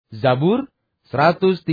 Zabur 139.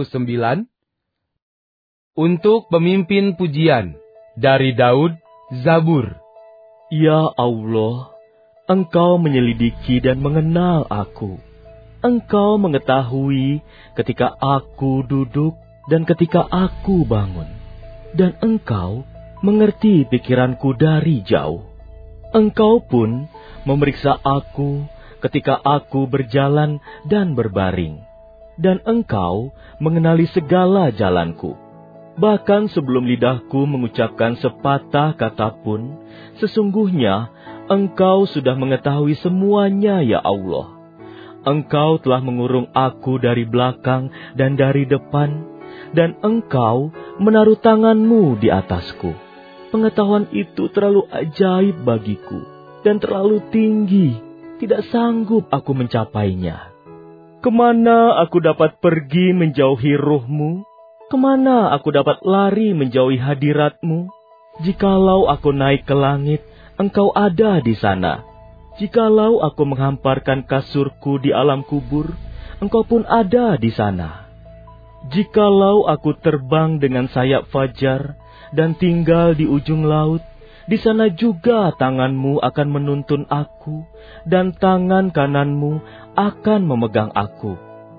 Untuk pemimpin pujian, dari Daud, Zabur. Ya Allah, Engkau menyelidiki dan mengenal aku. Engkau mengetahui ketika aku duduk dan ketika aku bangun. Dan Engkau mengerti pikiranku dari jauh. Engkau pun memeriksa aku ketika aku berjalan dan berbaring. Dan Engkau mengenali segala jalanku. Bahkan sebelum lidahku mengucapkan sepatah kata pun, sesungguhnya Engkau sudah mengetahui semuanya, ya Allah. Engkau telah mengurung aku dari belakang dan dari depan, dan Engkau menaruh tangan-Mu di atasku. Pengetahuan itu terlalu ajaib bagiku, dan terlalu tinggi, tidak sanggup aku mencapainya. Kemana aku dapat pergi menjauhi Ruh-Mu? Kemana aku dapat lari menjauhi hadirat-Mu? Jikalau aku naik ke langit, Engkau ada di sana. Jikalau aku menghamparkan kasurku di alam kubur, Engkau pun ada di sana. Jikalau aku terbang dengan sayap fajar dan tinggal di ujung laut, di sana juga tangan-Mu akan menuntun aku, dan tangan kanan-Mu akan memegang aku.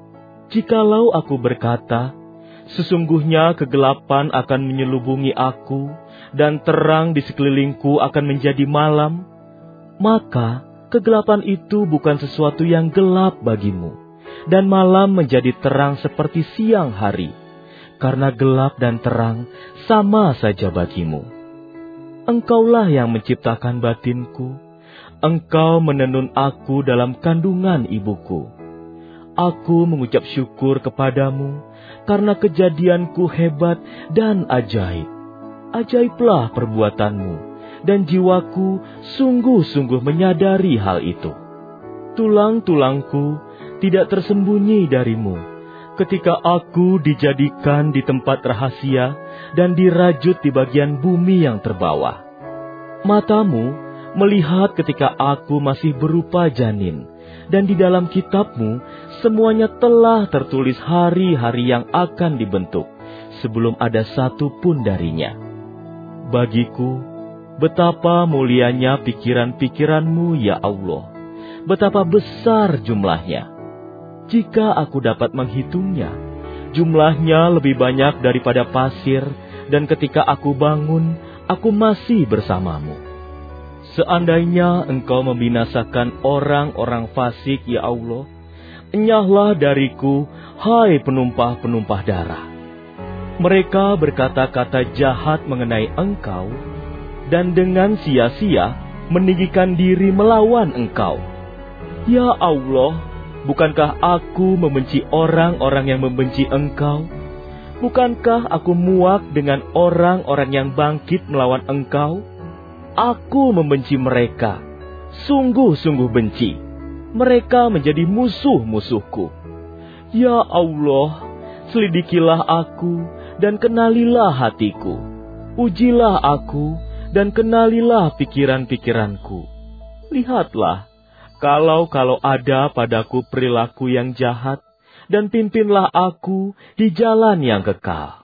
Jikalau aku berkata, sesungguhnya kegelapan akan menyelubungi aku, dan terang di sekelilingku akan menjadi malam, maka kegelapan itu bukan sesuatu yang gelap bagimu, dan malam menjadi terang seperti siang hari, karena gelap dan terang sama saja bagimu. Engkaulah yang menciptakan batinku, Engkau menenun aku dalam kandungan ibuku. Aku mengucap syukur kepadamu, karena kejadianku hebat dan ajaib. Ajaiblah perbuatanmu, dan jiwaku sungguh-sungguh menyadari hal itu. Tulang-tulangku tidak tersembunyi darimu, ketika aku dijadikan di tempat rahasia dan dirajut di bagian bumi yang terbawah. Matamu melihat ketika aku masih berupa janin, dan di dalam kitab-Mu semuanya telah tertulis hari-hari yang akan dibentuk, sebelum ada satu pun darinya. Bagiku, betapa mulianya pikiran-pikiran-Mu, ya Allah. Betapa besar jumlahnya. Jika aku dapat menghitungnya, jumlahnya lebih banyak daripada pasir, dan ketika aku bangun, aku masih bersama-Mu. Seandainya Engkau membinasakan orang-orang fasik, ya Allah, enyahlah dariku, hai penumpah-penumpah darah. Mereka berkata-kata jahat mengenai Engkau, dan dengan sia-sia meninggikan diri melawan Engkau. Ya Allah, bukankah aku membenci orang-orang yang membenci Engkau? Bukankah aku muak dengan orang-orang yang bangkit melawan Engkau? Aku membenci mereka, sungguh-sungguh benci. Mereka menjadi musuh-musuhku. Ya Allah, selidikilah aku dan kenalilah hatiku. Ujilah aku dan kenalilah pikiran-pikiranku. Lihatlah, kalau ada padaku perilaku yang jahat, dan pimpinlah aku di jalan yang kekal.